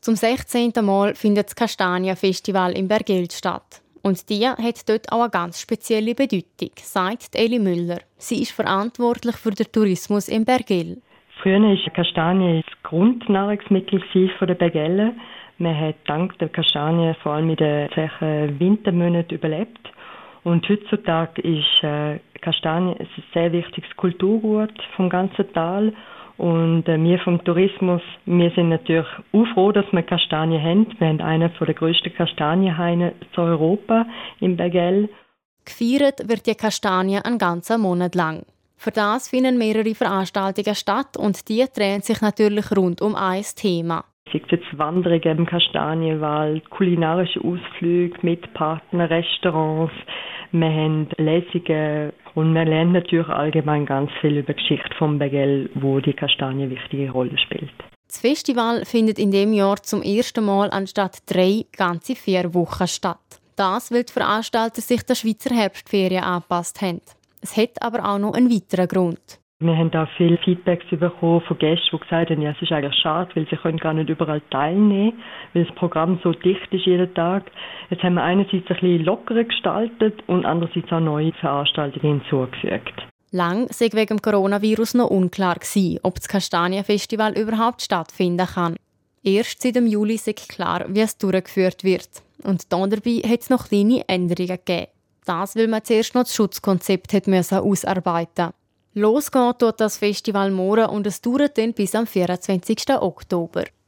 Zum 16. Mal findet das Kastanienfestival in Bergell statt. Und die hat dort auch eine ganz spezielle Bedeutung, sagt Eli Müller. Sie ist verantwortlich für den Tourismus in Bergell. Früher war die Kastanie das Grundnahrungsmittel der Bergellen. Man hat dank der Kastanie vor allem in den Wintermonaten überlebt. Und heutzutage ist Kastanie ein sehr wichtiges Kulturgut vom ganzen Tal. Und wir vom Tourismus, wir sind natürlich auch froh, dass wir Kastanien haben. Wir haben einen der grössten Kastanienhaine zu Europa in Bergell. Gefeiert wird die Kastanie einen ganzen Monat lang. Für das finden mehrere Veranstaltungen statt und die drehen sich natürlich rund um ein Thema. Es gibt jetzt Wanderungen im Kastanienwald, kulinarische Ausflüge mit Partnern, Restaurants. Wir haben Lesungen und wir lernen natürlich allgemein ganz viel über die Geschichte von Bergell, wo die Kastanie eine wichtige Rolle spielt. Das Festival findet in diesem Jahr zum ersten Mal anstatt 3 ganze 4 Wochen statt. Das, weil die Veranstalter sich der Schweizer Herbstferien angepasst haben. Es hat aber auch noch einen weiteren Grund. Wir haben auch viele Feedbacks bekommen von Gästen, die gesagt haben, ja, es ist eigentlich schade, weil sie können gar nicht überall teilnehmen, weil das Programm so dicht ist jeden Tag. Jetzt haben wir einerseits ein bisschen lockerer gestaltet und andererseits auch neue Veranstaltungen hinzugefügt. Lang sei wegen dem Coronavirus noch unklar gewesen, ob das Kastanienfestival überhaupt stattfinden kann. Erst seit dem Juli sei klar, wie es durchgeführt wird. Und dabei hat es noch kleine Änderungen gegeben. Das, weil man zuerst noch das Schutzkonzept ausarbeiten musste. Losgehen tut das Festival morgen und es dauert dann bis am 24. Oktober.